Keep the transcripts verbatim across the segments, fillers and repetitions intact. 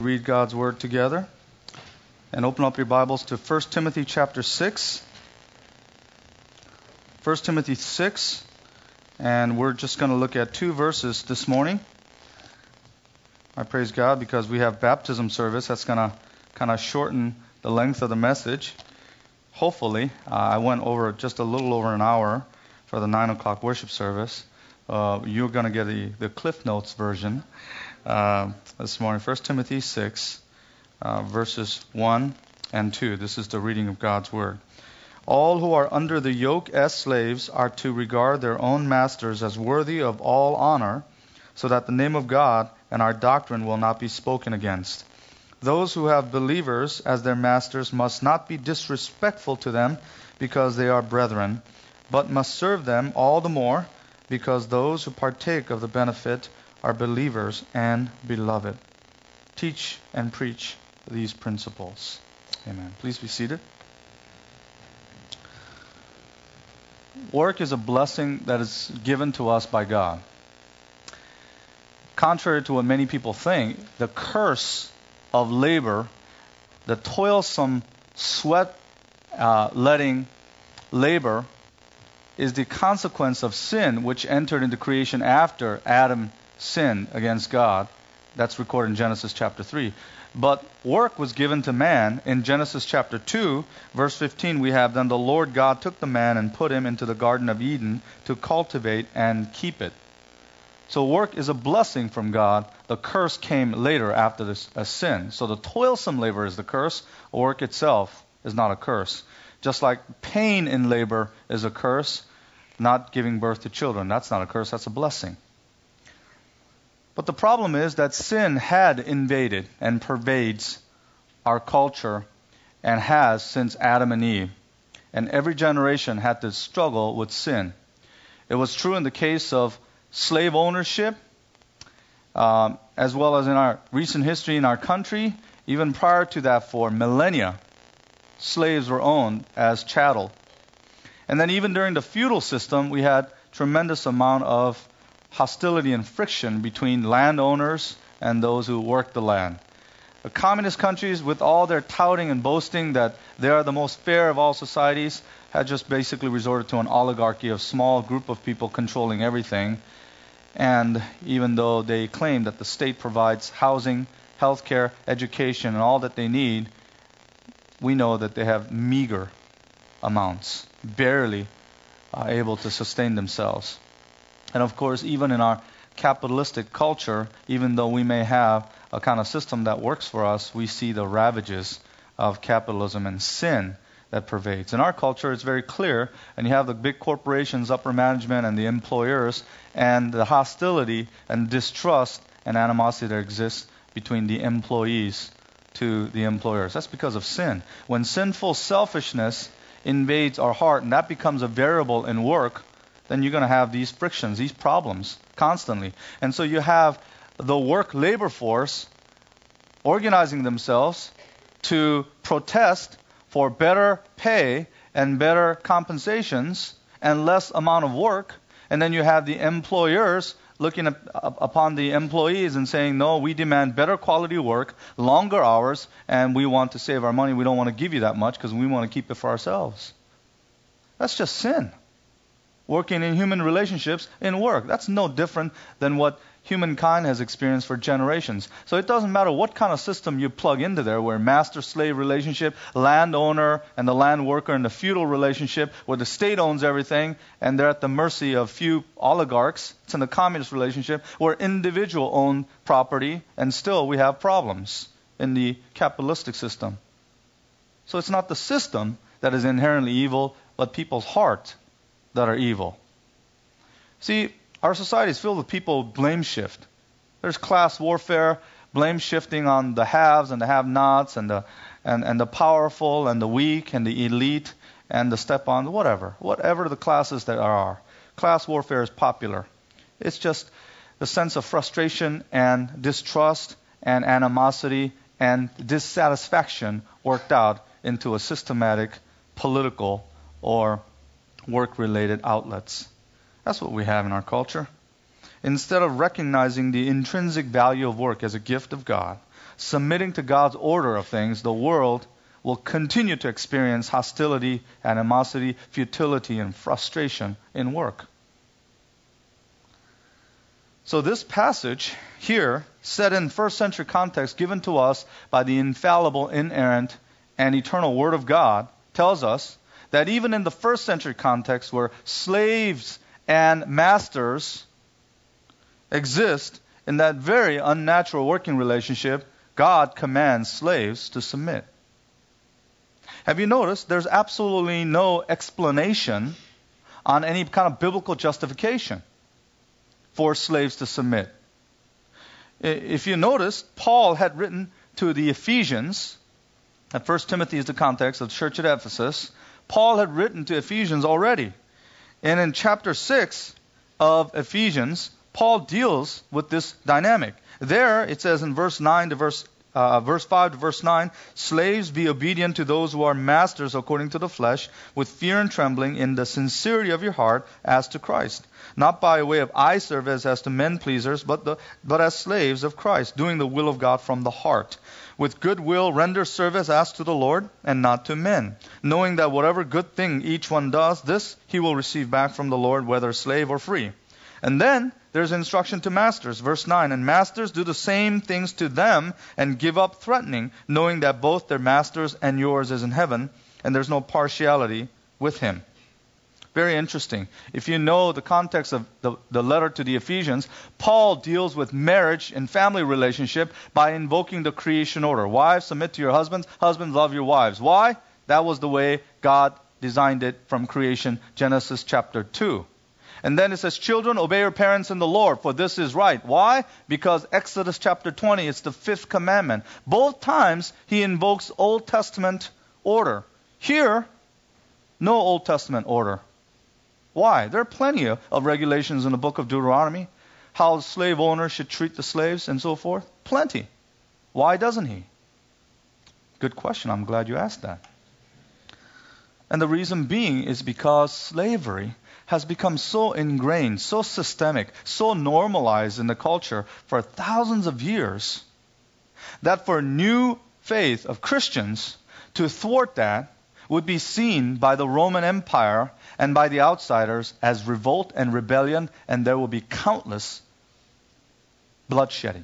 read God's Word together. And open up your Bibles to First Timothy chapter six. First Timothy six. And we're just going to look at two verses this morning. I praise God because we have baptism service. That's going to kind of shorten the length of the message. Hopefully. Uh, I went over just a little over an hour for the nine o'clock worship service. Uh, you're going to get the, the Cliff Notes version uh, this morning. First Timothy six, uh, verses one and two. This is the reading of God's Word. All who are under the yoke as slaves are to regard their own masters as worthy of all honor, so that the name of God and our doctrine will not be spoken against. Those who have believers as their masters must not be disrespectful to them because they are brethren, but must serve them all the more because those who partake of the benefit are believers and beloved. Teach and preach these principles. Amen. Please be seated. Work is a blessing that is given to us by God. Contrary to what many people think, the curse of labor, the toilsome, sweat-letting uh, labor, is the consequence of sin, which entered into creation after Adam sinned against God. That's recorded in Genesis chapter three. But work was given to man. In Genesis chapter two, verse fifteen, we have, "Then the Lord God took the man and put him into the Garden of Eden to cultivate and keep it." So work is a blessing from God. The curse came later after this a sin. So the toilsome labor is the curse. Work itself is not a curse. Just like pain in labor is a curse, not giving birth to children. That's not a curse, that's a blessing. But the problem is that sin had invaded and pervades our culture and has since Adam and Eve. And every generation had to struggle with sin. It was true in the case of slave ownership, um, as well as in our recent history in our country. Even prior to that, for millennia, slaves were owned as chattel. And then even during the feudal system, we had tremendous amount of hostility and friction between landowners and those who worked the land. The communist countries, with all their touting and boasting that they are the most fair of all societies, had just basically resorted to an oligarchy of small group of people controlling everything. And even though they claim that the state provides housing, healthcare, education, and all that they need, we know that they have meager amounts, barely uh, able to sustain themselves. And of course, even in our capitalistic culture, even though we may have a kind of system that works for us, we see the ravages of capitalism and sin that pervades. In our culture, it's very clear, and you have the big corporations, upper management, and the employers, and the hostility and distrust and animosity that exists between the employees to the employers. That's because of sin. When sinful selfishness invades our heart, and that becomes a variable in work, then you're going to have these frictions, these problems constantly. And so you have the work labor force organizing themselves to protest for better pay and better compensations and less amount of work. And then you have the employers looking up, up, upon the employees and saying, no, we demand better quality work, longer hours, and we want to save our money. We don't want to give you that much because we want to keep it for ourselves. That's just sin. Working in human relationships in work. That's no different than what humankind has experienced for generations. So it doesn't matter what kind of system you plug into there, where master-slave relationship, landowner and the land worker, and the feudal relationship where the state owns everything and they're at the mercy of few oligarchs. It's in the communist relationship where individual own property, and still we have problems in the capitalistic system. So it's not the system that is inherently evil, but people's heart that are evil. See, our society is filled with people who blame shift. There's class warfare, blame shifting on the haves and the have-nots, and the and, and the powerful and the weak and the elite and the step-on, whatever. Whatever the classes that are. Class warfare is popular. It's just the sense of frustration and distrust and animosity and dissatisfaction worked out into a systematic political or work-related outlets. That's what we have in our culture. Instead of recognizing the intrinsic value of work as a gift of God, submitting to God's order of things, the world will continue to experience hostility, animosity, futility, and frustration in work. So this passage here, set in first century context, given to us by the infallible, inerrant, and eternal Word of God, tells us that even in the first century context where slaves and masters exist in that very unnatural working relationship, God commands slaves to submit. Have you noticed there's absolutely no explanation on any kind of biblical justification for slaves to submit? If you notice, Paul had written to the Ephesians, and First Timothy is the context of the church at Ephesus. Paul had written to Ephesians already. And in chapter six of Ephesians, Paul deals with this dynamic. There, it says in verse nine to verse Uh, verse five to verse nine, slaves, be obedient to those who are masters according to the flesh, with fear and trembling in the sincerity of your heart as to Christ. Not by way of eye service as to men pleasers, but, the, but as slaves of Christ, doing the will of God from the heart. With good will render service as to the Lord and not to men, knowing that whatever good thing each one does, this he will receive back from the Lord, whether slave or free. And then there's instruction to masters. Verse nine, and masters do the same things to them and give up threatening, knowing that both their masters and yours is in heaven, and there's no partiality with him. Very interesting. If you know the context of the, the letter to the Ephesians, Paul deals with marriage and family relationship by invoking the creation order. Wives, submit to your husbands. Husbands, love your wives. Why? That was the way God designed it from creation, Genesis chapter two. And then it says, children, obey your parents in the Lord, for this is right. Why? Because Exodus chapter twenty, it's the fifth commandment. Both times he invokes Old Testament order. Here, no Old Testament order. Why? There are plenty of, of regulations in the book of Deuteronomy, how slave owners should treat the slaves and so forth. Plenty. Why doesn't he? Good question. I'm glad you asked that. And the reason being is because slavery has become so ingrained, so systemic, so normalized in the culture for thousands of years that for new faith of Christians to thwart that would be seen by the Roman Empire and by the outsiders as revolt and rebellion, and there will be countless bloodshedding.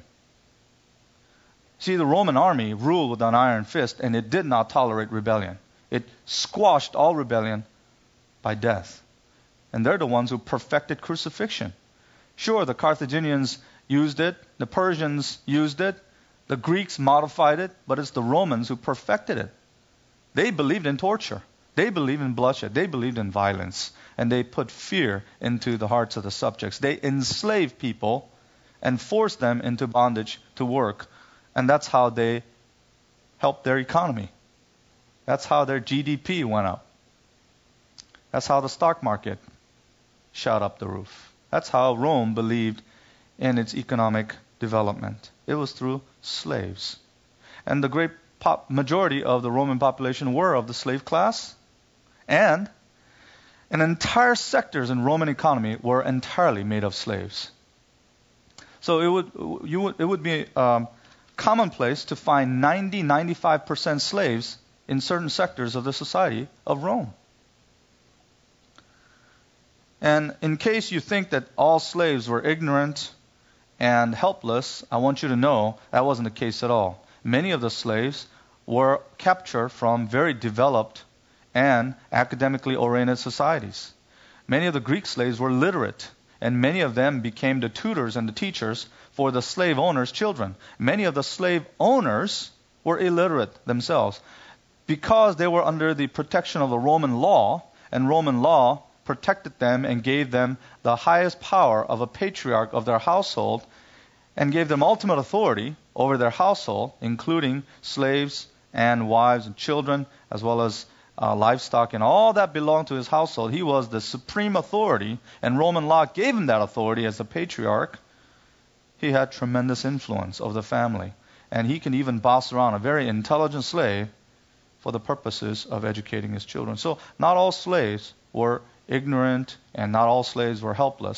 See, the Roman army ruled with an iron fist, and it did not tolerate rebellion. It squashed all rebellion by death. And they're the ones who perfected crucifixion. Sure, the Carthaginians used it, the Persians used it, the Greeks modified it, but it's the Romans who perfected it. They believed in torture. They believed in bloodshed. They believed in violence. And they put fear into the hearts of the subjects. They enslaved people and forced them into bondage to work. And that's how they helped their economy. That's how their G D P went up. That's how the stock market shot up the roof. That's how Rome believed in its economic development. It was through slaves. And the great pop majority of the Roman population were of the slave class. And an entire sectors in Roman economy were entirely made of slaves. So it would you would it would be um, commonplace to find ninety to ninety-five percent slaves in certain sectors of the society of Rome. And in case you think that all slaves were ignorant and helpless, I want you to know that wasn't the case at all. Many of the slaves were captured from very developed and academically oriented societies. Many of the Greek slaves were literate, and many of them became the tutors and the teachers for the slave owners' children. Many of the slave owners were illiterate themselves because they were under the protection of the Roman law, and Roman law protected them and gave them the highest power of a patriarch of their household and gave them ultimate authority over their household, including slaves and wives and children, as well as uh, livestock, and all that belonged to his household. He was the supreme authority, and Roman law gave him that authority as the patriarch. He had tremendous influence over the family, and he can even boss around a very intelligent slave for the purposes of educating his children. So not all slaves were ignorant, and not all slaves were helpless.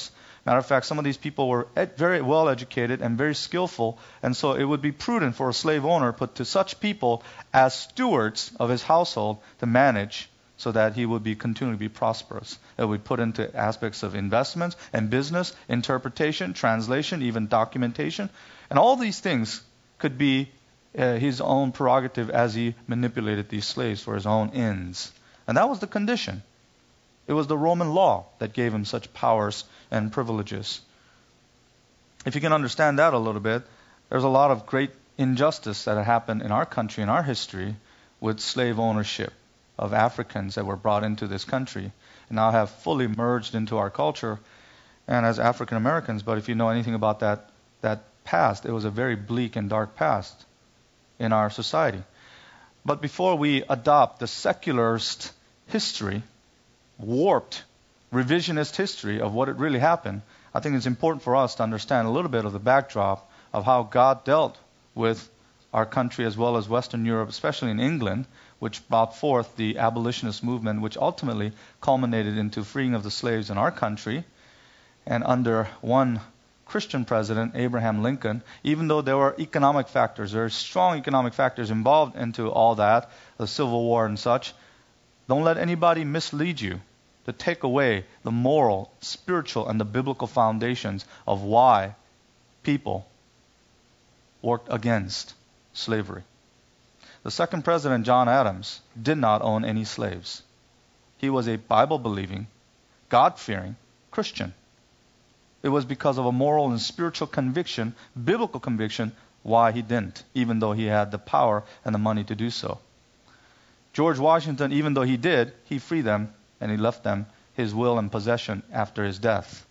Matter of fact, some of these people were ed- very well educated and very skillful, and so it would be prudent for a slave owner put to such people as stewards of his household to manage so that he would be continually be prosperous. It would put into aspects of investments and business, interpretation, translation, even documentation. And all these things could be uh, his own prerogative as he manipulated these slaves for his own ends. And that was the condition. It was the Roman law that gave him such powers and privileges. If you can understand that a little bit, there's a lot of great injustice that had happened in our country, in our history, with slave ownership of Africans that were brought into this country and now have fully merged into our culture and as African Americans. But if you know anything about that, that past, it was a very bleak and dark past in our society. But before we adopt the secularist history, warped, revisionist history of what it really happened, I think it's important for us to understand a little bit of the backdrop of how God dealt with our country as well as Western Europe, especially in England, which brought forth the abolitionist movement, which ultimately culminated into freeing of the slaves in our country. And under one Christian president, Abraham Lincoln, even though there were economic factors, very strong economic factors involved into all that, the Civil War and such, don't let anybody mislead you to take away the moral, spiritual, and the biblical foundations of why people worked against slavery. The second president, John Adams, did not own any slaves. He was a Bible-believing, God-fearing Christian. It was because of a moral and spiritual conviction, biblical conviction, why he didn't, even though he had the power and the money to do so. George Washington, even though he did, he freed them and he left them his will and possession after his death.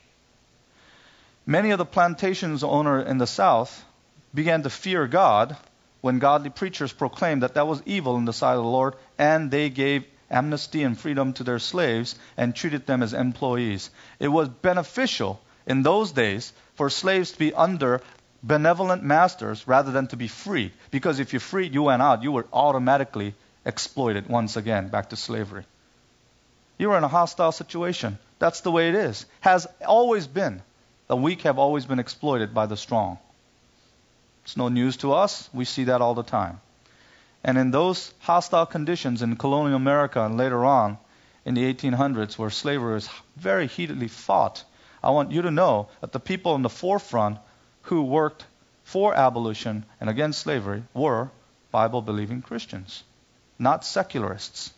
Many of the plantations owners in the South began to fear God when godly preachers proclaimed that that was evil in the sight of the Lord, and they gave amnesty and freedom to their slaves and treated them as employees. It was beneficial in those days for slaves to be under benevolent masters rather than to be freed, because if you freed, you went out, you were automatically exploited once again, back to slavery. You were in a hostile situation. That's the way it is. Has always been. The weak have always been exploited by the strong. It's no news to us. We see that all the time. And in those hostile conditions in colonial America and later on in the eighteen hundreds, where slavery was very heatedly fought, I want you to know that the people in the forefront who worked for abolition and against slavery were Bible-believing Christians, not secularists.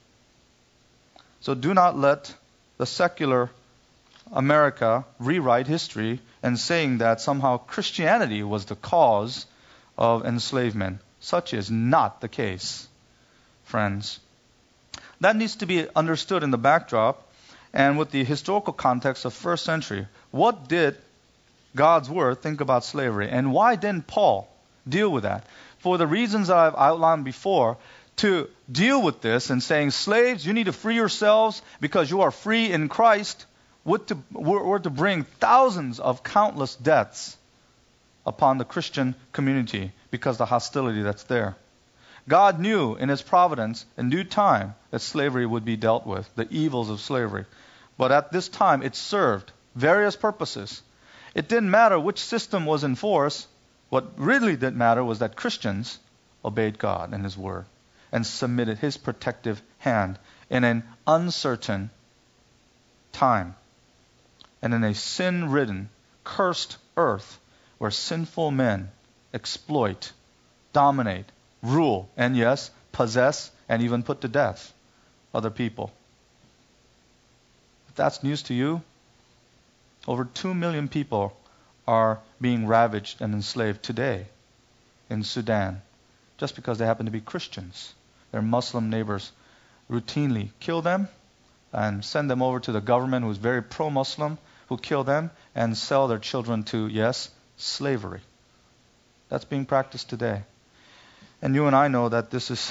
So do not let the secular America rewrite history and saying that somehow Christianity was the cause of enslavement. Such is not the case, friends. That needs to be understood in the backdrop and with the historical context of first century. What did God's Word think about slavery? And why didn't Paul deal with that? For the reasons that I've outlined before, to deal with this and saying, slaves, you need to free yourselves because you are free in Christ, would to, were to bring thousands of countless deaths upon the Christian community because of the hostility that's there. God knew in His providence in due time that slavery would be dealt with, the evils of slavery. But at this time, it served various purposes. It didn't matter which system was in force. What really did matter was that Christians obeyed God and His Word and submitted His protective hand in an uncertain time and in a sin-ridden, cursed earth where sinful men exploit, dominate, rule, and yes, possess, and even put to death other people. If that's news to you, over two million people are being ravaged and enslaved today in Sudan just because they happen to be Christians. Their Muslim neighbors routinely kill them and send them over to the government who is very pro-Muslim, who kill them and sell their children to, yes, slavery. That's being practiced today. And you and I know that this is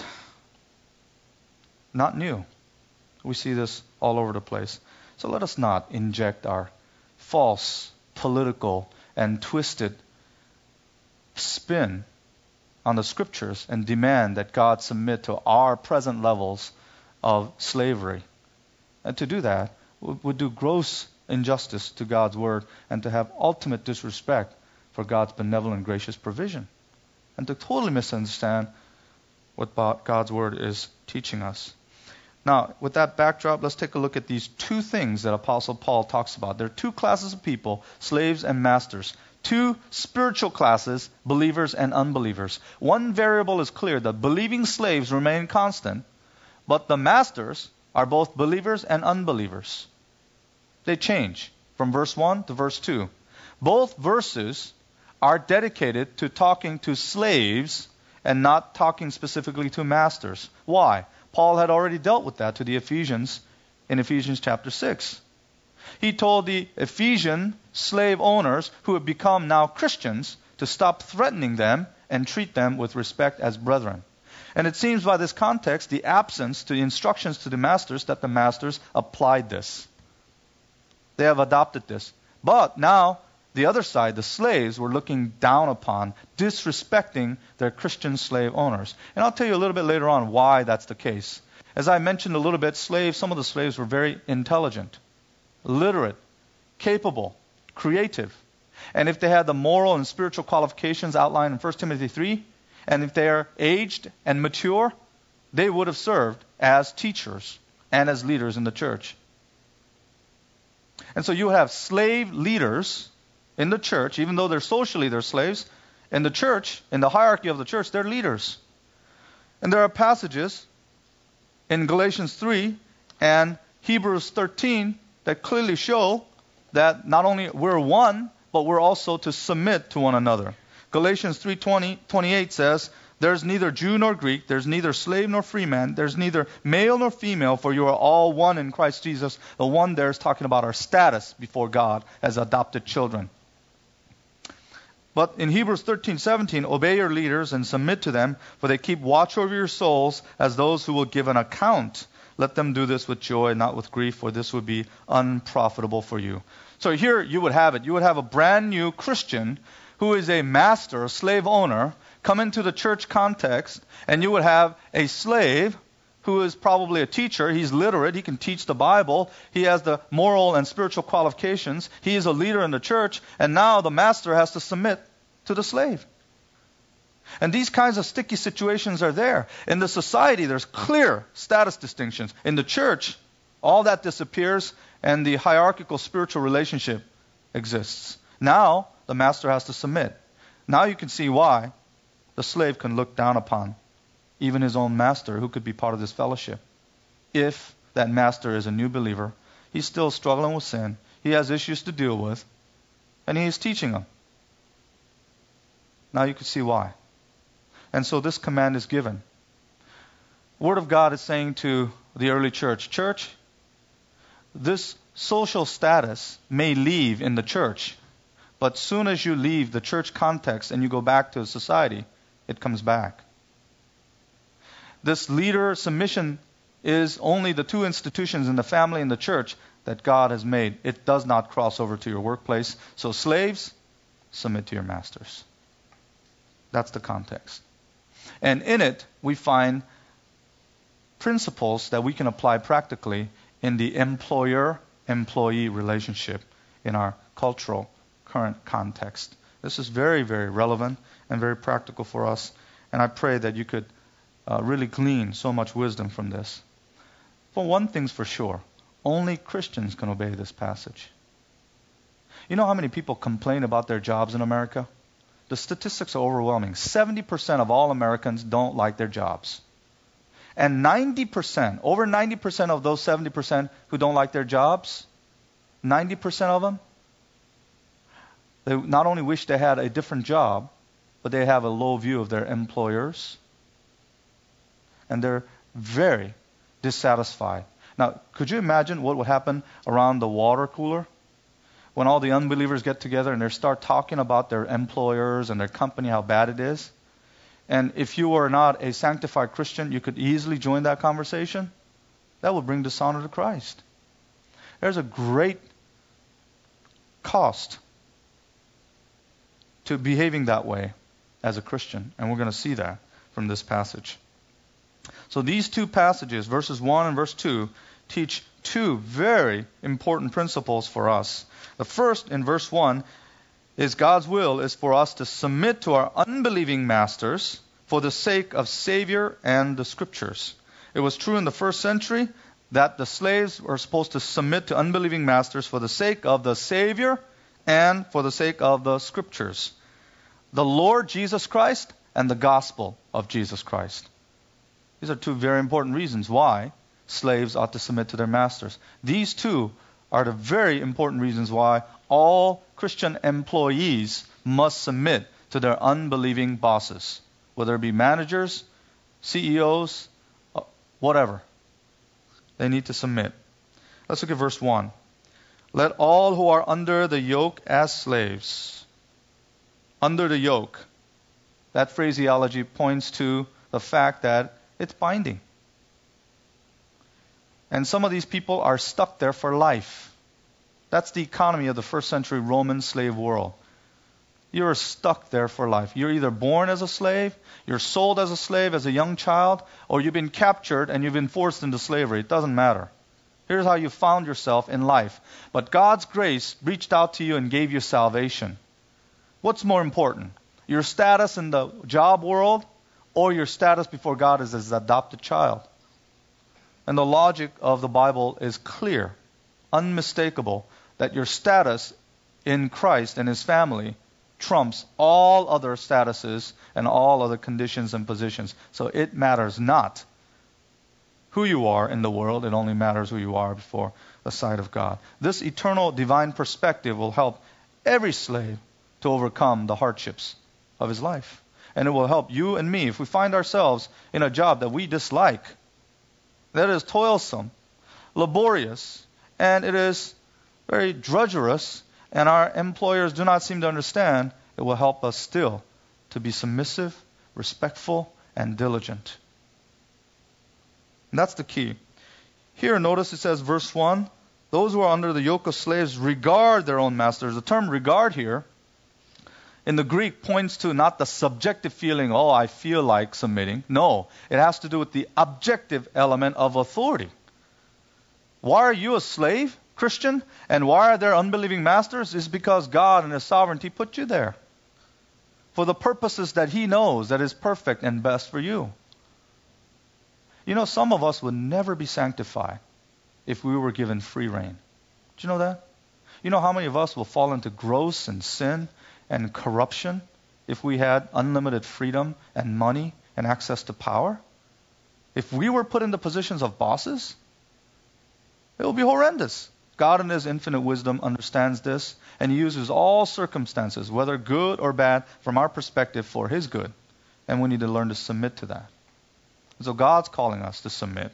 not new. We see this all over the place. So let us not inject our false, political, and twisted spin on the Scriptures and demand that God submit to our present levels of slavery. And to do that would do gross injustice to God's word and to have ultimate disrespect for God's benevolent, gracious provision, and to totally misunderstand what God's word is teaching us. Now, with that backdrop, let's take a look at these two things that Apostle Paul talks about. There are two classes of people, slaves and masters. Two spiritual classes, believers and unbelievers. One variable is clear, the believing slaves remain constant, but the masters are both believers and unbelievers. They change from verse one to verse two. Both verses are dedicated to talking to slaves and not talking specifically to masters. Why? Paul had already dealt with that to the Ephesians in Ephesians chapter six. He told the Ephesian slave owners who had become now Christians to stop threatening them and treat them with respect as brethren. And it seems by this context, the absence to the instructions to the masters, that the masters applied this. They have adopted this. But now, the other side, the slaves, were looking down upon, disrespecting their Christian slave owners. And I'll tell you a little bit later on why that's the case. As I mentioned a little bit, slaves, some of the slaves were very intelligent, literate, capable, creative. And if they had the moral and spiritual qualifications outlined in First Timothy three, and if they are aged and mature, they would have served as teachers and as leaders in the church. And so you have slave leaders in the church, even though they're socially they're slaves, in the church, in the hierarchy of the church, they're leaders. And there are passages in Galatians three and Hebrews thirteen that clearly show that not only we're one, but we're also to submit to one another. Galatians three twenty, twenty-eight says, "There's neither Jew nor Greek, there's neither slave nor free man, there's neither male nor female, for you are all one in Christ Jesus." The one there is talking about our status before God as adopted children. But in Hebrews thirteen seventeen, "Obey your leaders and submit to them, for they keep watch over your souls as those who will give an account. Let them do this with joy, not with grief, for this would be unprofitable for you." So here you would have it. You would have a brand new Christian who is a master, a slave owner, come into the church context, and you would have a slave who is probably a teacher. He's literate. He can teach the Bible. He has the moral and spiritual qualifications. He is a leader in the church. And now the master has to submit to the slave. And these kinds of sticky situations are there. In the society, there's clear status distinctions. In the church, all that disappears and the hierarchical spiritual relationship exists. Now, the master has to submit. Now you can see why the slave can look down upon even his own master, who could be part of this fellowship. If that master is a new believer, he's still struggling with sin, he has issues to deal with, and he is teaching them. Now you can see why. And so this command is given. Word of God is saying to the early church, church, this social status may leave in the church, but soon as you leave the church context and you go back to society, it comes back. This leader submission is only the two institutions in the family and the church that God has made. It does not cross over to your workplace. So slaves, submit to your masters. That's the context. And in it, we find principles that we can apply practically in the employer-employee relationship in our cultural current context. This is very, very relevant and very practical for us. And I pray that you could uh, really glean so much wisdom from this. For one thing's for sure, only Christians can obey this passage. You know how many people complain about their jobs in America? The statistics are overwhelming. seventy percent of all Americans don't like their jobs. And ninety percent, over ninety percent of those seventy percent who don't like their jobs, ninety percent of them, they not only wish they had a different job, but they have a low view of their employers. And they're very dissatisfied. Now, could you imagine what would happen around the water cooler? When all the unbelievers get together and they start talking about their employers and their company, how bad it is. And if you were not a sanctified Christian, you could easily join that conversation. That would bring dishonor to Christ. There's a great cost to behaving that way as a Christian. And we're going to see that from this passage. So these two passages, verses one and verse two, teach two very important principles for us. The first, in verse one, is God's will is for us to submit to our unbelieving masters for the sake of Savior and the Scriptures. It was true in the first century that the slaves were supposed to submit to unbelieving masters for the sake of the Savior and for the sake of the Scriptures. The Lord Jesus Christ and the gospel of Jesus Christ. These are two very important reasons why slaves ought to submit to their masters. These two are the very important reasons why all Christian employees must submit to their unbelieving bosses, whether it be managers, C E Os, whatever. They need to submit. Let's look at verse one. Let all who are under the yoke as slaves. Under the yoke. That phraseology points to the fact that it's binding. And some of these people are stuck there for life. That's the economy of the first century Roman slave world. You're stuck there for life. You're either born as a slave, you're sold as a slave as a young child, or you've been captured and you've been forced into slavery. It doesn't matter. Here's how you found yourself in life. But God's grace reached out to you and gave you salvation. What's more important? Your status in the job world or your status before God as his adopted child? And the logic of the Bible is clear, unmistakable, that your status in Christ and his family trumps all other statuses and all other conditions and positions. So it matters not who you are in the world. It only matters who you are before the sight of God. This eternal divine perspective will help every slave to overcome the hardships of his life. And it will help you and me if we find ourselves in a job that we dislike, that is toilsome, laborious, and it is very drudgerous, and our employers do not seem to understand. It will help us still to be submissive, respectful, and diligent. And that's the key. Here, notice it says, verse one, those who are under the yoke of slaves regard their own masters. The term regard here in the Greek points to not the subjective feeling, oh, I feel like submitting. No, it has to do with the objective element of authority. Why are you a slave, Christian? And why are there unbelieving masters? It's because God in his sovereignty put you there for the purposes that he knows that is perfect and best for you. You know, some of us would never be sanctified if we were given free rein. Do you know that? You know how many of us will fall into gross and sin and corruption if we had unlimited freedom and money and access to power? If we were put into positions of bosses, it would be horrendous. God in his infinite wisdom understands this, and he uses all circumstances, whether good or bad, from our perspective for his good. And we need to learn to submit to that. So God's calling us to submit.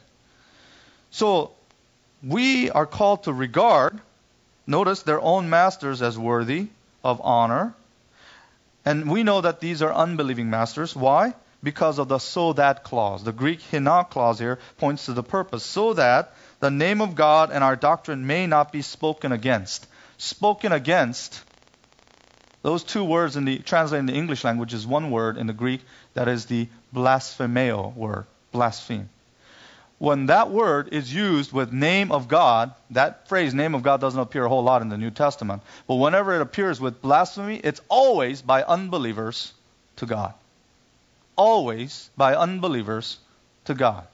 So we are called to regard, notice, their own masters as worthy of honor. And we know that these are unbelieving masters. Why? Because of the so that clause. The Greek hina clause here points to the purpose. So that the name of God and our doctrine may not be spoken against. Spoken against, those two words in the translated in the English language is one word in the Greek, that is the blasphemeo word, blaspheme. When that word is used with name of God, that phrase name of God doesn't appear a whole lot in the New Testament, but whenever it appears with blasphemy, it's always by unbelievers to God. Always by unbelievers to God.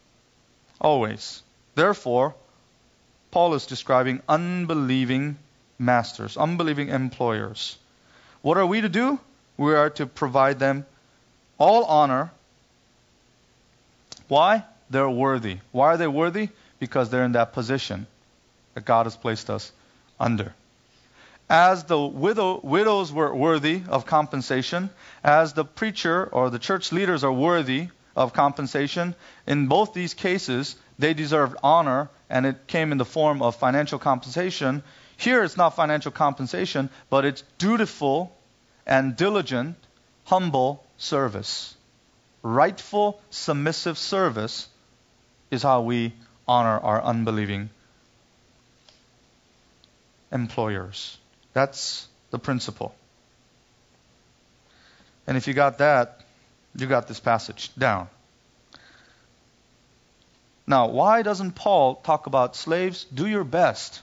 Always. Therefore, Paul is describing unbelieving masters, unbelieving employers. What are we to do? We are to provide them all honor. Why? They're worthy. Why are they worthy? Because they're in that position that God has placed us under. As the widow, widows were worthy of compensation, as the preacher or the church leaders are worthy of compensation, in both these cases, they deserved honor, and it came in the form of financial compensation. Here it's not financial compensation, but it's dutiful and diligent, humble service. Rightful, submissive service is how we honor our unbelieving employers. That's the principle. And if you got that, you got this passage down. Now, why doesn't Paul talk about slaves? Do your best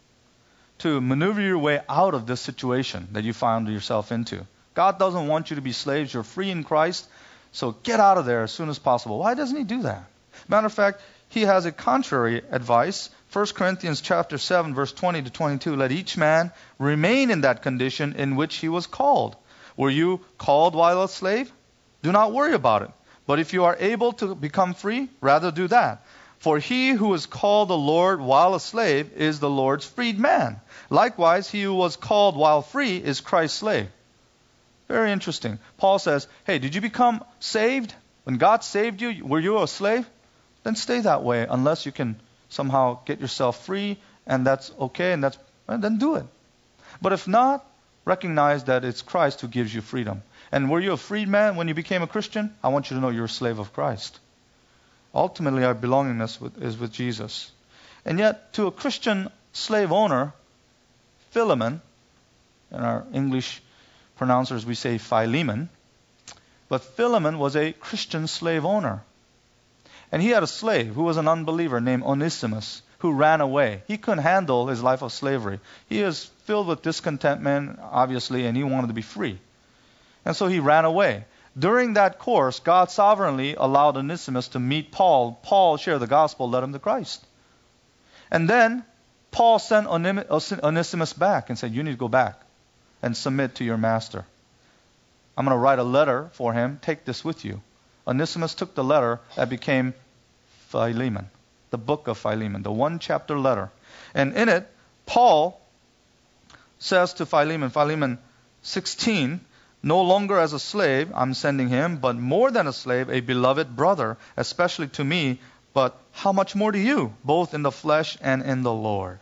to maneuver your way out of this situation that you found yourself into. God doesn't want you to be slaves. You're free in Christ. So get out of there as soon as possible. Why doesn't he do that? Matter of fact, he has a contrary advice. First Corinthians chapter seven, verse twenty to twenty-two. Let each man remain in that condition in which he was called. Were you called while a slave? Do not worry about it. But if you are able to become free, rather do that. For he who is called the Lord while a slave is the Lord's freed man. Likewise, he who was called while free is Christ's slave. Very interesting. Paul says, hey, did you become saved? When God saved you, were you a slave? Then stay that way unless you can somehow get yourself free, and that's okay, and that's well, then do it. But if not, recognize that it's Christ who gives you freedom. And were you a freed man when you became a Christian? I want you to know you're a slave of Christ. Ultimately, our belongingness with, is with Jesus. And yet, to a Christian slave owner, Philemon, in our English pronouncers we say Philemon, but Philemon was a Christian slave owner. And he had a slave who was an unbeliever named Onesimus, who ran away. He couldn't handle his life of slavery. He was filled with discontentment, obviously, and he wanted to be free. And so he ran away. During that course, God sovereignly allowed Onesimus to meet Paul. Paul shared the gospel, led him to Christ. And then Paul sent Onesimus back and said, you need to go back and submit to your master. I'm going to write a letter for him. Take this with you. Onesimus took the letter that became Philemon, the book of Philemon, the one chapter letter. And in it, Paul says to Philemon, Philemon sixteen, no longer as a slave I'm sending him, but more than a slave, a beloved brother, especially to me, but how much more to you, both in the flesh and in the Lord.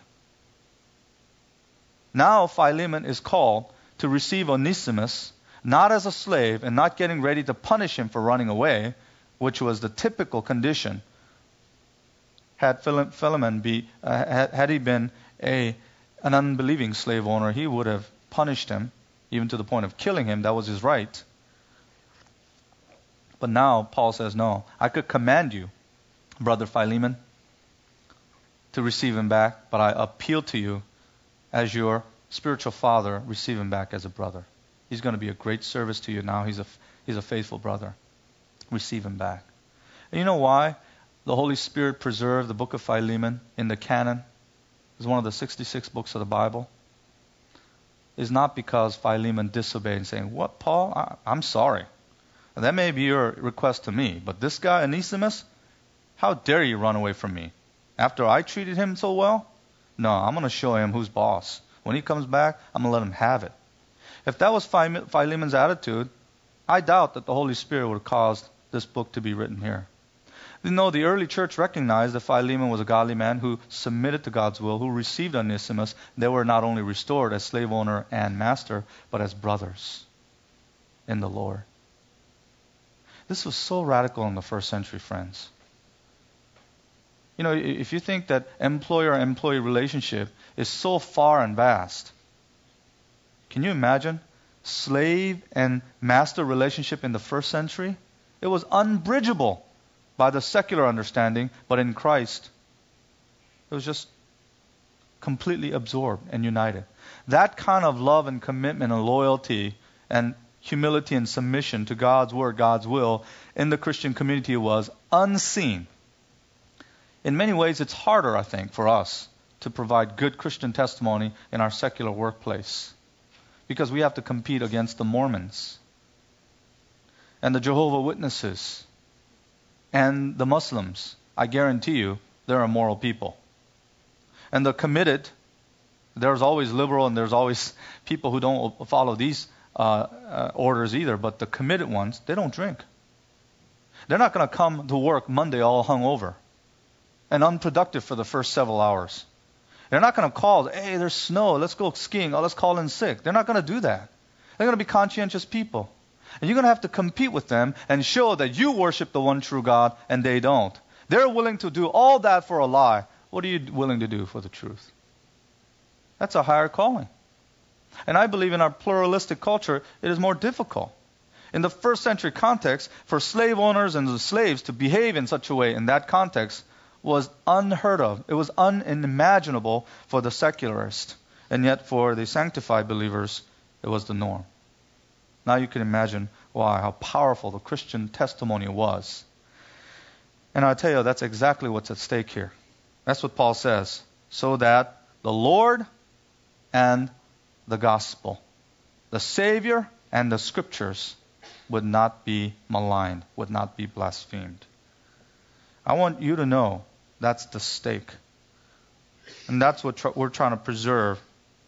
Now Philemon is called to receive Onesimus, not as a slave and not getting ready to punish him for running away, which was the typical condition. Had Philemon be, uh, had, had he been a an unbelieving slave owner, he would have punished him, even to the point of killing him. That was his right. But now Paul says, no, I could command you, brother Philemon, to receive him back, but I appeal to you as your spiritual father, receive him back as a brother. He's going to be a great service to you now. He's a, he's a faithful brother. Receive him back. And you know why the Holy Spirit preserved the book of Philemon in the canon? It's one of the sixty-six books of the Bible. It's not because Philemon disobeyed and saying, what, Paul? I, I'm sorry. And that may be your request to me, but this guy, Onesimus, how dare you run away from me? After I treated him so well? No, I'm going to show him who's boss. When he comes back, I'm going to let him have it. If that was Philemon's attitude, I doubt that the Holy Spirit would have caused this book to be written here. You know, the early church recognized that Philemon was a godly man who submitted to God's will, who received Onesimus. They were not only restored as slave owner and master, but as brothers in the Lord. This was so radical in the first century, friends. You know, if you think that employer-employee relationship is so far and vast, can you imagine slave and master relationship in the first century? It was unbridgeable by the secular understanding, but in Christ, it was just completely absorbed and united. That kind of love and commitment and loyalty and humility and submission to God's word, God's will, in the Christian community was unseen. In many ways, it's harder, I think, for us to provide good Christian testimony in our secular workplace, because we have to compete against the Mormons and the Jehovah's Witnesses and the Muslims. I guarantee you, they're immoral people. And the committed, there's always liberal and there's always people who don't follow these uh, uh, orders either, but the committed ones, they don't drink. They're not going to come to work Monday all hungover and unproductive for the first several hours. They're not going to call, hey, there's snow, let's go skiing, oh, let's call in sick. They're not going to do that. They're going to be conscientious people. And you're going to have to compete with them and show that you worship the one true God and they don't. They're willing to do all that for a lie. What are you willing to do for the truth? That's a higher calling. And I believe in our pluralistic culture, it is more difficult. In the first century context, for slave owners and the slaves to behave in such a way in that context was unheard of. It was unimaginable for the secularist. And yet for the sanctified believers, it was the norm. Now you can imagine why, how powerful the Christian testimony was. And I tell you, that's exactly what's at stake here. That's what Paul says. So that the Lord and the gospel, the Savior and the Scriptures would not be maligned, would not be blasphemed. I want you to know that's the stake. And that's what tr- we're trying to preserve.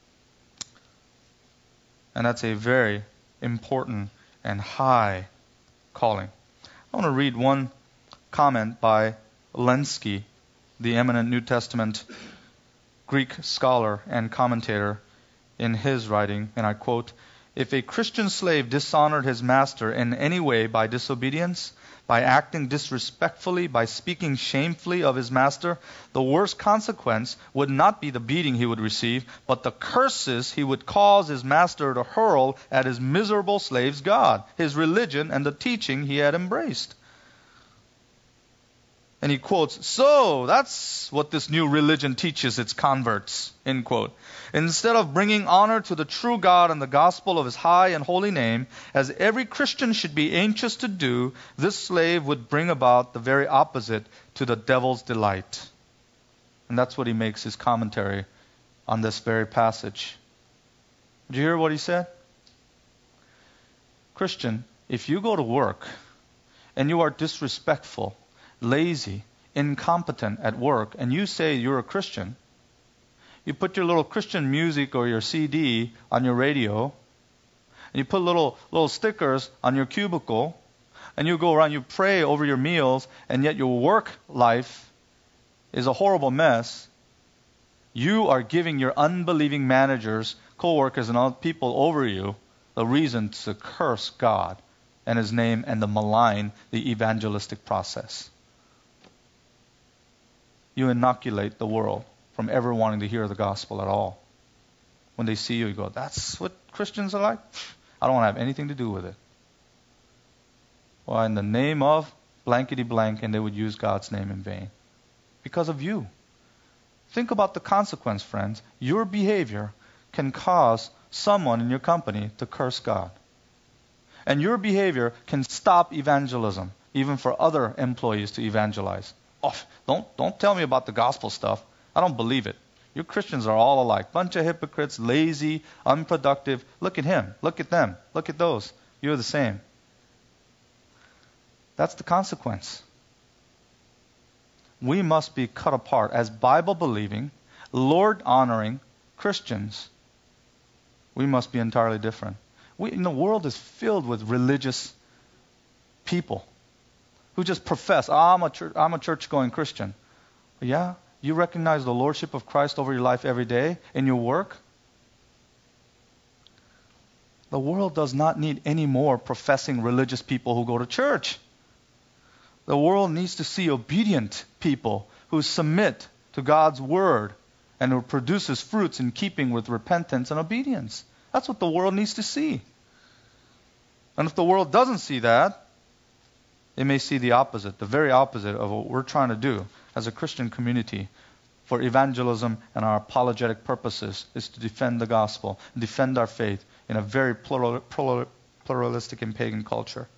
And that's a very important and high calling. I want to read one comment by Lenski, the eminent New Testament Greek scholar and commentator, in his writing, and I quote, "If a Christian slave dishonored his master in any way by disobedience, by acting disrespectfully, by speaking shamefully of his master, the worst consequence would not be the beating he would receive, but the curses he would cause his master to hurl at his miserable slave's God, his religion, and the teaching he had embraced." And he quotes, "So, that's what this new religion teaches its converts," end quote. "Instead of bringing honor to the true God and the gospel of his high and holy name, as every Christian should be anxious to do, this slave would bring about the very opposite to the devil's delight." And that's what he makes his commentary on this very passage. Did you hear what he said? Christian, if you go to work and you are disrespectful, lazy, incompetent at work, and you say you're a Christian, you put your little Christian music or your C D on your radio, and you put little little stickers on your cubicle, and you go around, you pray over your meals, and yet your work life is a horrible mess, you are giving your unbelieving managers, co-workers, and other people over you the reason to curse God and his name and to malign the evangelistic process. You inoculate the world from ever wanting to hear the gospel at all. When they see you, you go, "That's what Christians are like? I don't want to have anything to do with it." Well, in the name of blankety blank, and they would use God's name in vain. Because of you. Think about the consequence, friends. Your behavior can cause someone in your company to curse God. And your behavior can stop evangelism, even for other employees to evangelize. Oh, don't, don't tell me about the gospel stuff. I don't believe it. You Christians are all alike. Bunch of hypocrites, lazy, unproductive. Look at him. Look at them. Look at those. You're the same. That's the consequence. We must be cut apart as Bible-believing, Lord-honoring Christians. We must be entirely different. We, you know, the world is filled with religious people who just profess, oh, I'm a church, I'm a church-going Christian. Yeah? You recognize the lordship of Christ over your life every day in your work? The world does not need any more professing religious people who go to church. The world needs to see obedient people who submit to God's word and who produces fruits in keeping with repentance and obedience. That's what the world needs to see. And if the world doesn't see that, they may see the opposite, the very opposite of what we're trying to do as a Christian community for evangelism and our apologetic purposes, is to defend the gospel, defend our faith in a very plural, plural, pluralistic and pagan culture.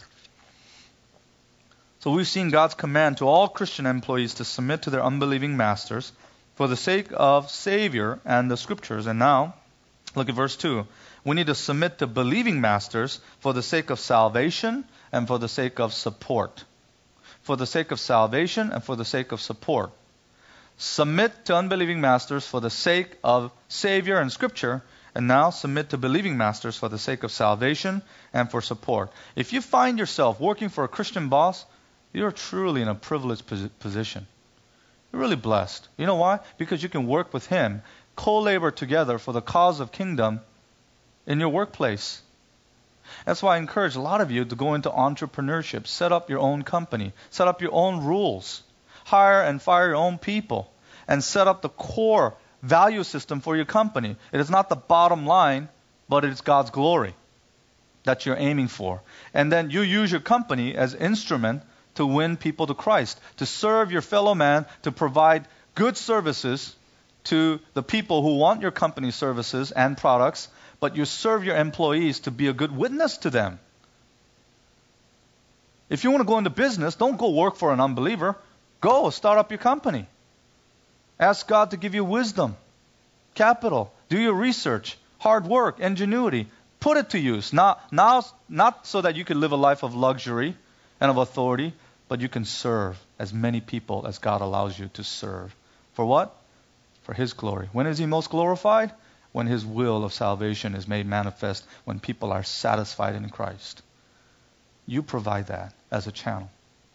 So we've seen God's command to all Christian employees to submit to their unbelieving masters for the sake of Savior and the Scriptures. And now, look at verse two. We need to submit to believing masters for the sake of salvation and for the sake of support. For the sake of salvation and for the sake of support. Submit to unbelieving masters for the sake of Savior and Scripture, and now submit to believing masters for the sake of salvation and for support. If you find yourself working for a Christian boss, you're truly in a privileged position. You're really blessed. You know why? Because you can work with him, co-labor together for the cause of kingdom in your workplace. That's why I encourage a lot of you to go into entrepreneurship, set up your own company, set up your own rules, hire and fire your own people, and set up the core value system for your company. It is not the bottom line, but it's God's glory that you're aiming for. And then you use your company as instrument to win people to Christ, to serve your fellow man, to provide good services to the people who want your company's services and products, but you serve your employees to be a good witness to them. If you want to go into business, don't go work for an unbeliever. Go start up your company. Ask God to give you wisdom, capital, do your research, hard work, ingenuity. Put it to use. Not, now, not so that you can live a life of luxury and of authority, but you can serve as many people as God allows you to serve. For what? For His glory. When is He most glorified? When His will of salvation is made manifest, when people are satisfied in Christ. You provide that as a channel.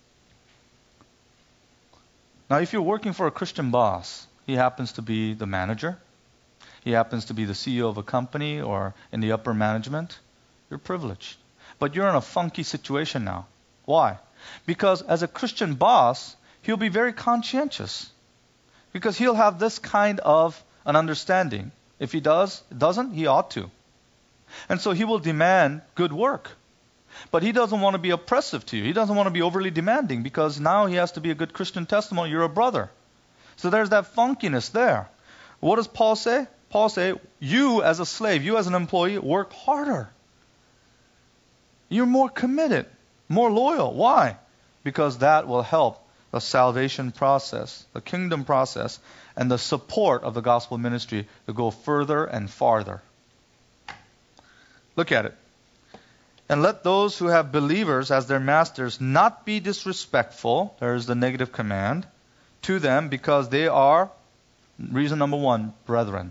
Now, if you're working for a Christian boss, he happens to be the manager, he happens to be the C E O of a company or in the upper management, you're privileged. But you're in a funky situation now. Why? Because as a Christian boss, he'll be very conscientious. Because he'll have this kind of an understanding. If he does, doesn't, he ought to. And so he will demand good work. But he doesn't want to be oppressive to you. He doesn't want to be overly demanding because now he has to be a good Christian testimony. You're a brother. So there's that funkiness there. What does Paul say? Paul say, you as a slave, you as an employee, work harder. You're more committed, more loyal. Why? Because that will help the salvation process, the kingdom process, and the support of the gospel ministry to go further and farther. Look at it. And let those who have believers as their masters not be disrespectful, there's the negative command, to them because they are, reason number one, brethren.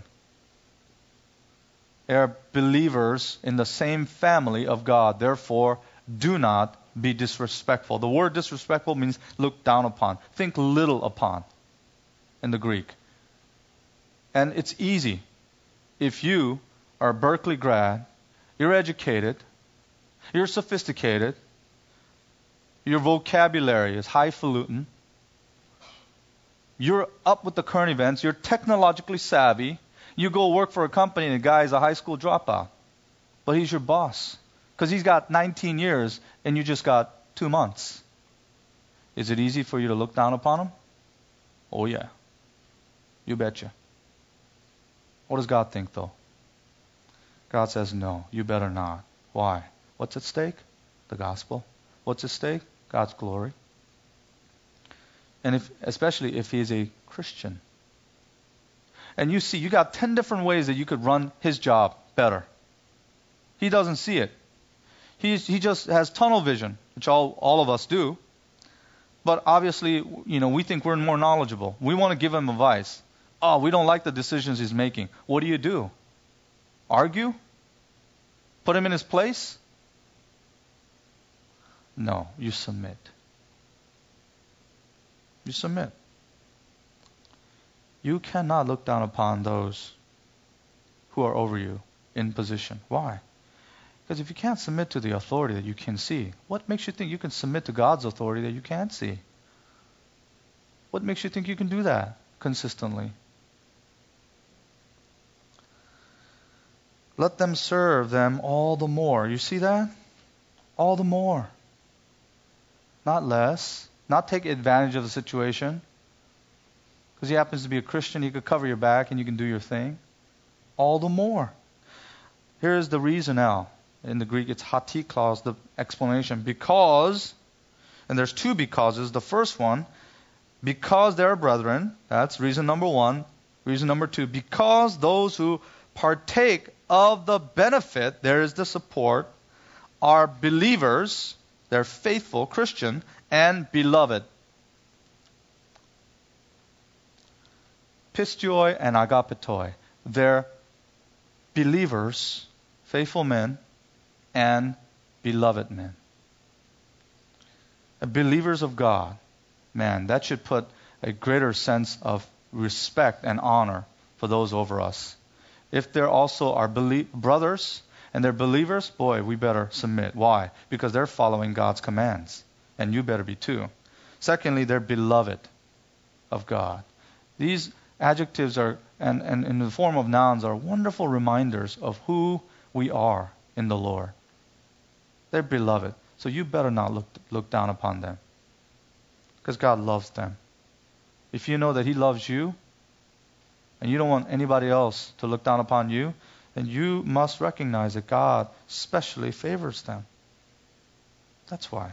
They are believers in the same family of God. Therefore, do not be disrespectful. The word disrespectful means look down upon. Think little upon in the Greek. And it's easy. If you are a Berkeley grad, you're educated, you're sophisticated, your vocabulary is highfalutin, you're up with the current events, you're technologically savvy, you go work for a company and the guy is a high school dropout. But he's your boss. Because he's got nineteen years and you just got two months. Is it easy for you to look down upon him? Oh yeah. You betcha. What does God think though? God says no, you better not. Why? What's at stake? The gospel. What's at stake? God's glory. And if, especially if he is a Christian. And you see, you got ten different ways that you could run his job better. He doesn't see it. He's, he just has tunnel vision, which all, all of us do. But obviously, you know, we think we're more knowledgeable. We want to give him advice. Oh, we don't like the decisions he's making. What do you do? Argue? Put him in his place? No, you submit. You submit. You cannot look down upon those who are over you in position. Why? Because if you can't submit to the authority that you can see, what makes you think you can submit to God's authority that you can't see? What makes you think you can do that consistently? Let them serve them all the more. You see that? All the more. Not less. Not take advantage of the situation. Because he happens to be a Christian, he could cover your back and you can do your thing. All the more. Here's the rationale. In the Greek, it's hatiklos, the explanation. Because, and there's two becauses. The first one, because they are brethren. That's reason number one. Reason number two, because those who partake of the benefit, there is the support, are believers, they're faithful, Christian, and beloved. Pistioi and agapetoi. They're believers, faithful men, and beloved men. Believers of God. Man, that should put a greater sense of respect and honor for those over us. If they're also our belie- brothers and they're believers, boy, we better submit. Why? Because they're following God's commands. And you better be too. Secondly, they're beloved of God. These adjectives are, and, and in the form of nouns, are wonderful reminders of who we are in the Lord. They're beloved. So you better not look look down upon them. Because God loves them. If you know that He loves you, and you don't want anybody else to look down upon you, then you must recognize that God specially favors them. That's why.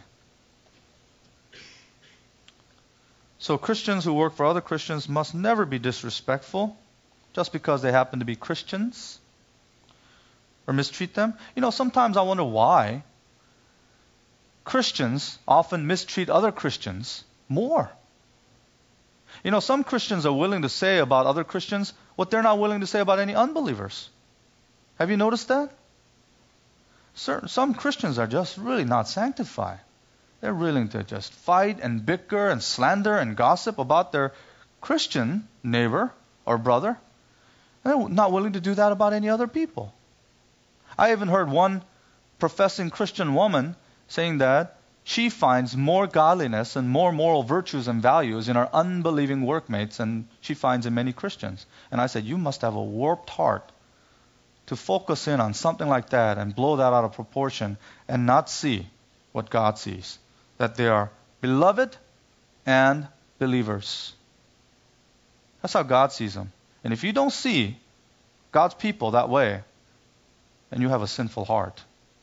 So Christians who work for other Christians must never be disrespectful just because they happen to be Christians or mistreat them. You know, sometimes I wonder why Christians often mistreat other Christians more. You know, some Christians are willing to say about other Christians what they're not willing to say about any unbelievers. Have you noticed that? Certain, some Christians are just really not sanctified. They're willing to just fight and bicker and slander and gossip about their Christian neighbor or brother. And they're not willing to do that about any other people. I even heard one professing Christian woman saying that she finds more godliness and more moral virtues and values in her unbelieving workmates than she finds in many Christians. And I said, you must have a warped heart to focus in on something like that and blow that out of proportion and not see what God sees. That they are beloved and believers. That's how God sees them. And if you don't see God's people that way, then you have a sinful heart.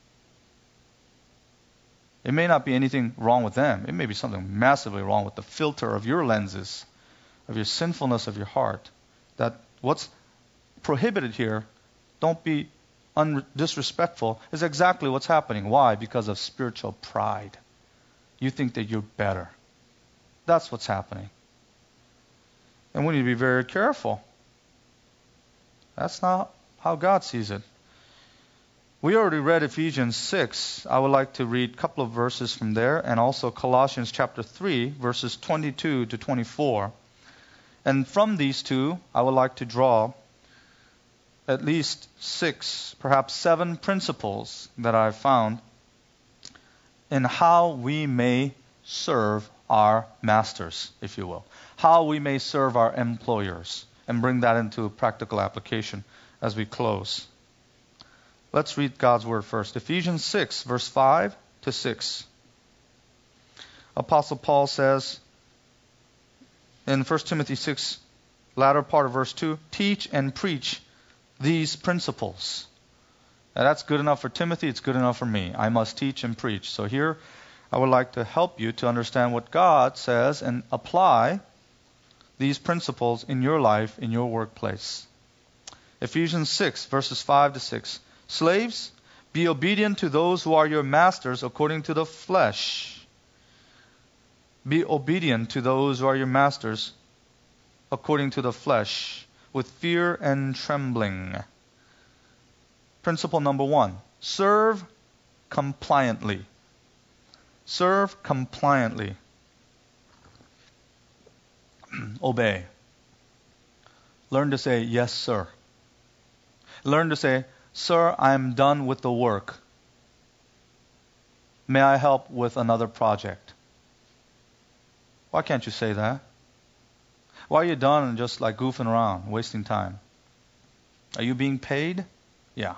It may not be anything wrong with them. It may be something massively wrong with the filter of your lenses, of your sinfulness of your heart. That what's prohibited here, don't be un- disrespectful, is exactly what's happening. Why? Because of spiritual pride. You think that you're better. That's what's happening. And we need to be very careful. That's not how God sees it. We already read Ephesians six. I would like to read a couple of verses from there, and also Colossians chapter three, verses twenty-two to twenty-four. And from these two, I would like to draw at least six, perhaps seven principles that I've found in how we may serve our masters, if you will. How we may serve our employers, and bring that into practical application as we close. Let's read God's word first. Ephesians six, verse five to six. Apostle Paul says in First Timothy six, latter part of verse two, teach and preach these principles. Now that's good enough for Timothy, it's good enough for me. I must teach and preach. So here I would like to help you to understand what God says and apply these principles in your life, in your workplace. Ephesians six, verses five to six. Slaves, be obedient to those who are your masters according to the flesh. Be obedient to those who are your masters according to the flesh, with fear and trembling. Principle number one, serve compliantly. Serve compliantly. Obey. Learn to say, yes, sir. Learn to say, sir, I'm done with the work. May I help with another project? Why can't you say that? Why are you done and just like goofing around, wasting time? Are you being paid? Yeah.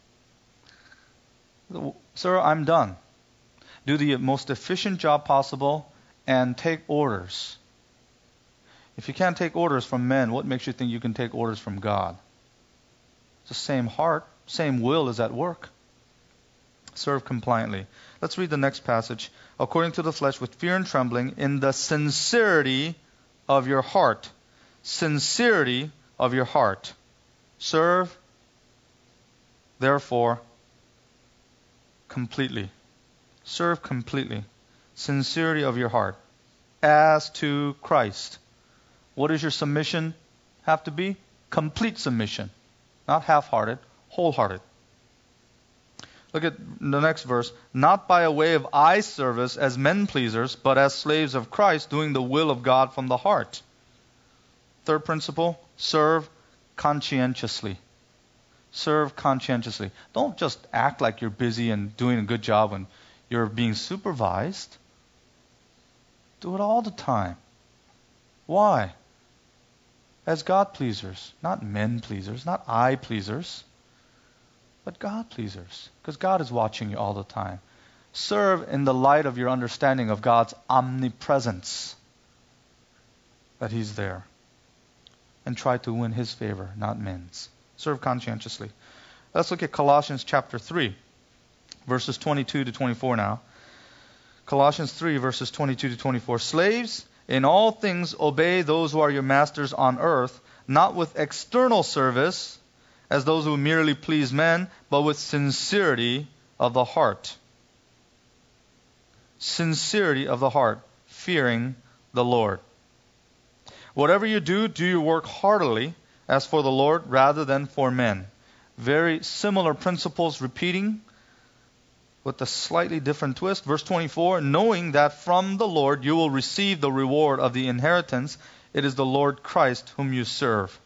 Sir, I'm done. Do the most efficient job possible and take orders. If you can't take orders from men, what makes you think you can take orders from God? It's the same heart, same will is at work. Serve compliantly. Let's read the next passage. According to the flesh, with fear and trembling, in the sincerity of your heart. Sincerity of your heart. Serve, therefore, completely. Serve completely. Sincerity of your heart. As to Christ. What does your submission have to be? Complete submission. Not half-hearted, wholehearted. Look at the next verse. Not by a way of eye service as men pleasers, but as slaves of Christ, doing the will of God from the heart. Third principle, serve conscientiously. Serve conscientiously. Don't just act like you're busy and doing a good job when you're being supervised. Do it all the time. Why? As God pleasers, not men pleasers, not eye pleasers, but God pleasers, because God is watching you all the time. Serve in the light of your understanding of God's omnipresence. that He's there. And try to win His favor, not men's. Serve conscientiously. Let's look at Colossians chapter three, verses twenty-two to twenty-four now. Colossians three, verses twenty-two to twenty-four. Slaves, in all things obey those who are your masters on earth, not with external service, as those who merely please men, but with sincerity of the heart. Sincerity of the heart, fearing the Lord. Whatever you do, do your work heartily, as for the Lord, rather than for men. Very similar principles repeating, with a slightly different twist. Verse twenty-four, knowing that from the Lord you will receive the reward of the inheritance, it is the Lord Christ whom you serve.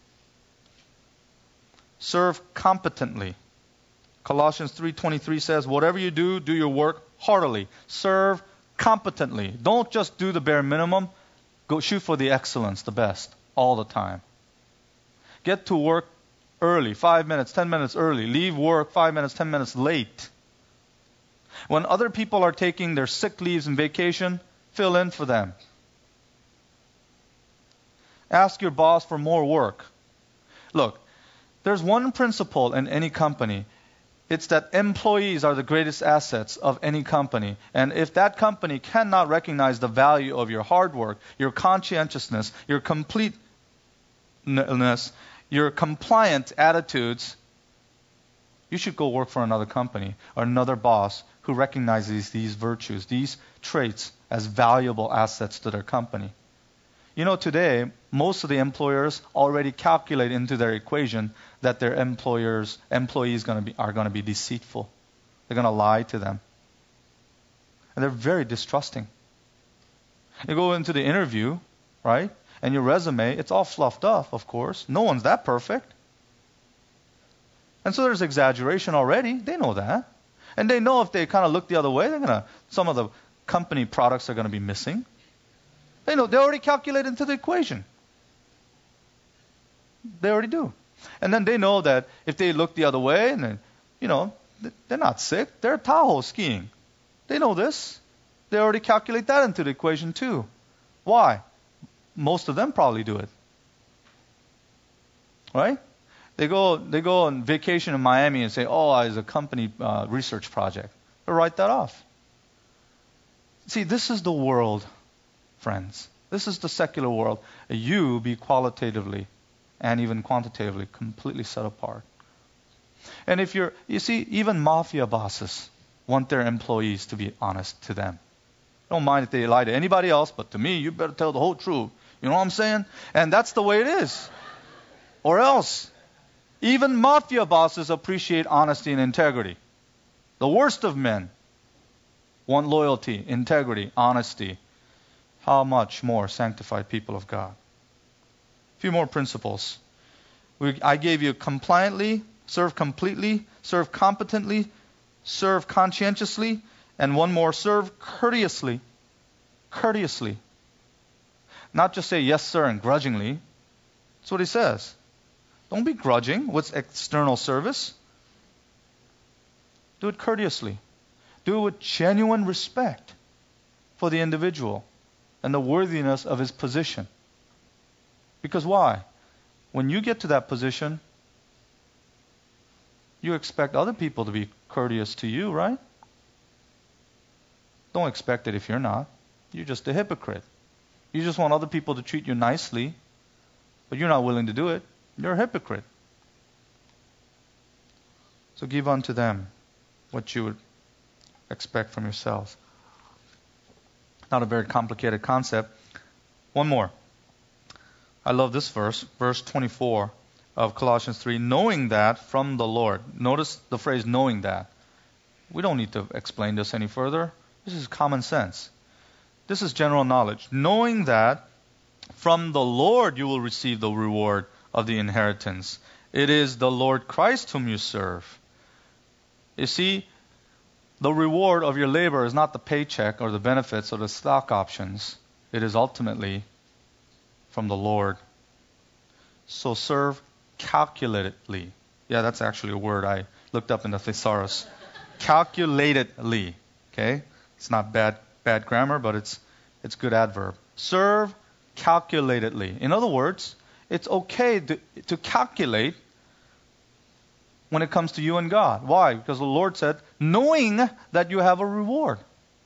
Serve competently. Colossians three twenty-three says, whatever you do, do your work heartily. Serve competently. Don't just do the bare minimum. Go shoot for the excellence, the best, all the time. Get to work early, five minutes, ten minutes early. Leave work five minutes, ten minutes late. When other people are taking their sick leaves and vacation, fill in for them. Ask your boss for more work. Look, there's one principle in any company. It's that employees are the greatest assets of any company. And if that company cannot recognize the value of your hard work, your conscientiousness, your completeness, your compliant attitudes, you should go work for another company or another boss who recognizes these virtues, these traits as valuable assets to their company. You know, today, most of the employers already calculate into their equation that their employers, employees gonna be, are going to be deceitful. They're going to lie to them. And they're very distrusting. You go into the interview, right? And your resume, it's all fluffed up, of course. No one's that perfect. And so there's exaggeration already. They know that. And they know if they kind of look the other way, they're gonna some of the company products are going to be missing. They know, they already calculate into the equation. They already do. And then they know that if they look the other way, and then, you know, they're not sick. They're Tahoe skiing. They know this. They already calculate that into the equation too. Why? Most of them probably do it. Right? They go they go on vacation in Miami and say, oh, it's a company uh, research project. They'll write that off. See, this is the world, friends. This is the secular world. You be qualitatively and even quantitatively completely set apart. And if you're, you see, even mafia bosses want their employees to be honest to them. Don't mind if they lie to anybody else, but to me, you better tell the whole truth. You know what I'm saying? And that's the way it is. Or else, even mafia bosses appreciate honesty and integrity. The worst of men want loyalty, integrity, honesty. How much more sanctified people of God? A few more principles. We, I gave you compliantly, serve completely, serve competently, serve conscientiously, and one more, serve courteously. Courteously. Not just say yes, sir, and grudgingly. That's what he says. Don't be grudging with external service. Do it courteously. Do it with genuine respect for the individual and the worthiness of his position. Because why? When you get to that position, you expect other people to be courteous to you, right? Don't expect it if you're not. You're just a hypocrite. You just want other people to treat you nicely, but you're not willing to do it. You're a hypocrite. So give unto them what you would expect from yourselves. Not a very complicated concept. One more. I love this verse, verse twenty-four of Colossians three. Knowing that from the Lord. Notice the phrase knowing that. We don't need to explain this any further. This is common sense. This is general knowledge. Knowing that from the Lord you will receive the reward of the inheritance. It is the Lord Christ whom you serve. You see, the reward of your labor is not the paycheck or the benefits or the stock options. It is ultimately from the Lord. So serve calculatedly. Yeah, that's actually a word I looked up in the thesaurus. Calculatedly. Okay? It's not bad bad grammar, but it's it's good adverb. Serve calculatedly. In other words, it's okay to, to calculate when it comes to you and God. Why? Because the Lord said, knowing that you have a reward.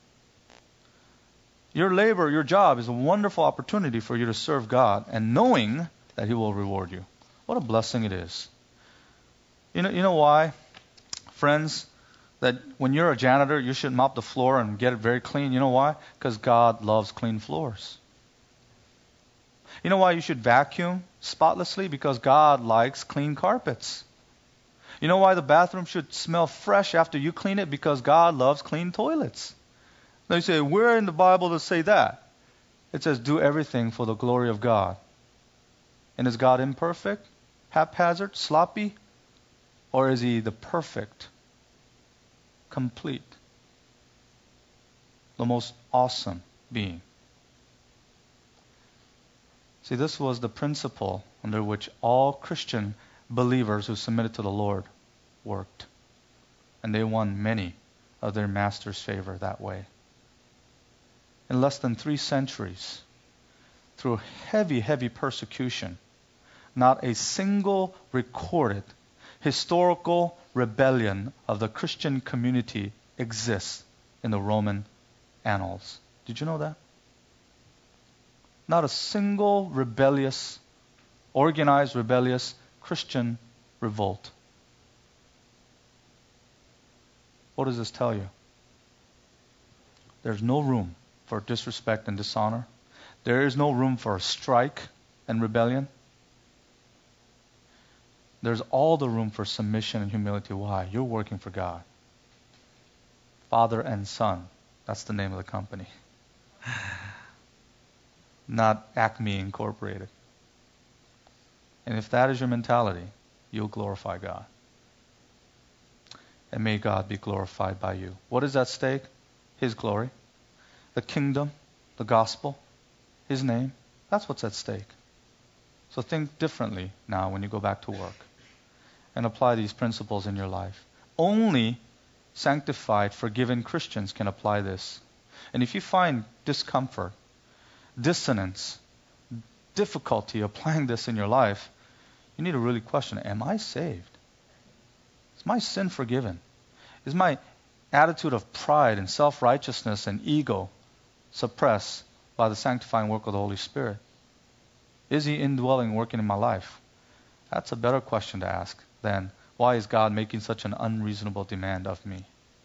Your labor, your job is a wonderful opportunity for you to serve God and knowing that He will reward you. What a blessing it is. You know, you know why, friends, that when you're a janitor, you should mop the floor and get it very clean? You know why? Because God loves clean floors. You know why you should vacuum spotlessly? Because God likes clean carpets. You know why the bathroom should smell fresh after you clean it? Because God loves clean toilets. Now you say, where in the Bible does it say that? It says, do everything for the glory of God. And is God imperfect, haphazard, sloppy? Or is He the perfect, complete, the most awesome being? See, this was the principle under which all Christian believers who submitted to the Lord worked. And they won many of their master's favor that way. In less than three centuries, through heavy, heavy persecution, not a single recorded historical rebellion of the Christian community exists in the Roman annals. Did you know that? Not a single rebellious, organized rebellious Christian revolt. What does this tell you? There's no room for disrespect and dishonor. There is no room for strike and rebellion. There's all the room for submission and humility. Why? You're working for God. Father and Son. That's the name of the company. Not Acme Incorporated. And if that is your mentality, you'll glorify God. And may God be glorified by you. What is at stake? His glory. The kingdom, the gospel, His name. That's what's at stake. So think differently now when you go back to work. And apply these principles in your life. Only sanctified, forgiven Christians can apply this. And if you find discomfort, dissonance, difficulty applying this in your life, you need to really question, am I saved? Is my sin forgiven? Is my attitude of pride and self-righteousness and ego suppressed by the sanctifying work of the Holy Spirit? Is He indwelling, working in my life? That's a better question to ask than, why is God making such an unreasonable demand of me?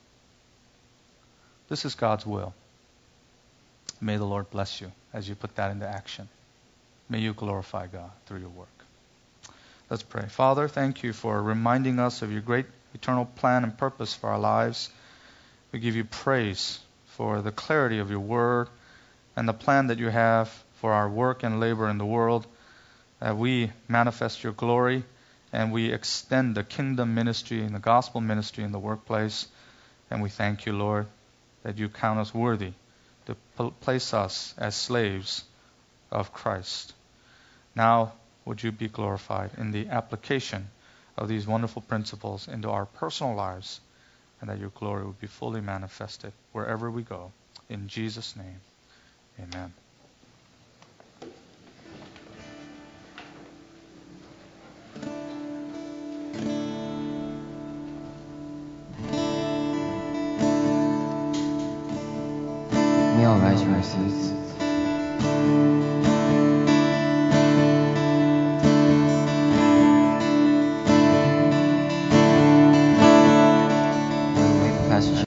This is God's will. May the Lord bless you as you put that into action. May you glorify God through your work. Let's pray. Father, thank you for reminding us of your great eternal plan and purpose for our lives. We give you praise for the clarity of your word and the plan that you have for our work and labor in the world. That we manifest your glory and we extend the kingdom ministry and the gospel ministry in the workplace. And we thank you, Lord, that you count us worthy to pl- place us as slaves of Christ. Now, would you be glorified in the application of these wonderful principles into our personal lives, and that your glory would be fully manifested wherever we go. In Jesus' name, amen. We all rise for our seats.